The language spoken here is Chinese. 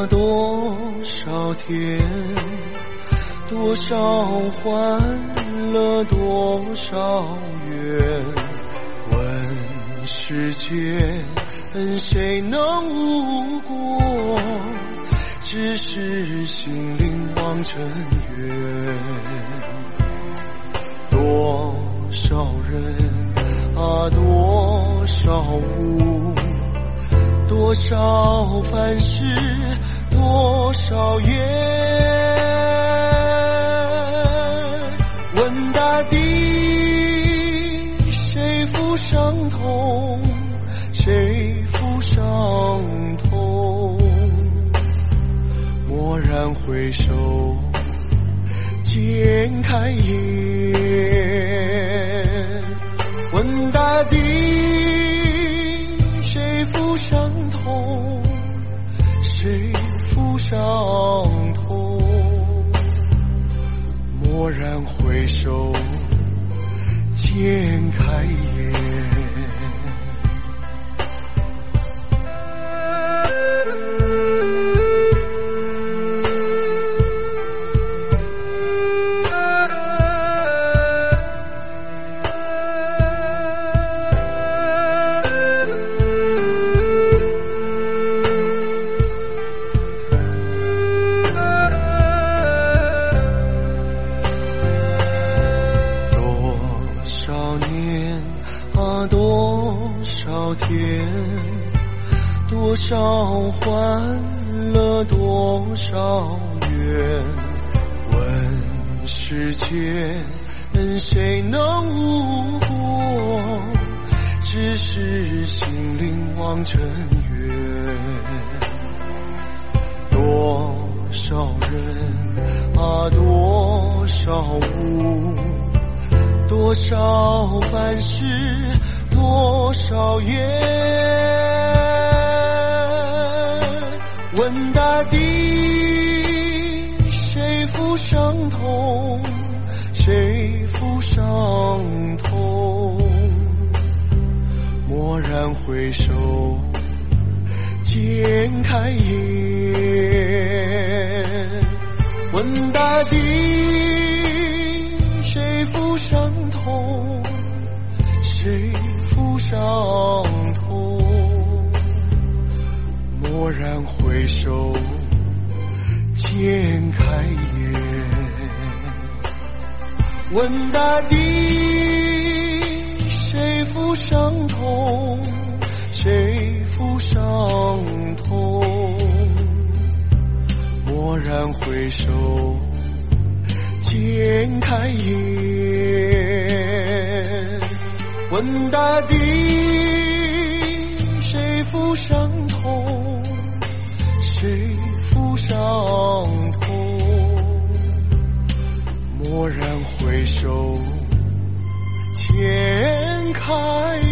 多少天，多少欢乐，多少缘。问世间谁能无过？只是心灵望尘缘。多少人啊，多少物，多少凡事，多少缘。问大地，谁负伤痛？谁负伤痛？蓦然回首，渐开颜。问大地，谁负伤痛？谁负伤痛？蓦然回首，渐开颜。多少欢乐，多少缘。问世间谁能无过？只是心灵望尘缘。多少人啊，多少物，多少凡事，多少缘。问大地，谁负伤痛？谁负伤痛？蓦然回首，渐开颜。问大地，谁负伤痛？谁负伤痛？蓦然回首，渐开颜。问大地，谁负伤痛？谁负伤痛？蓦然回首，渐开颜。问大地，谁负伤痛？谁负伤痛？蓦然回首，渐开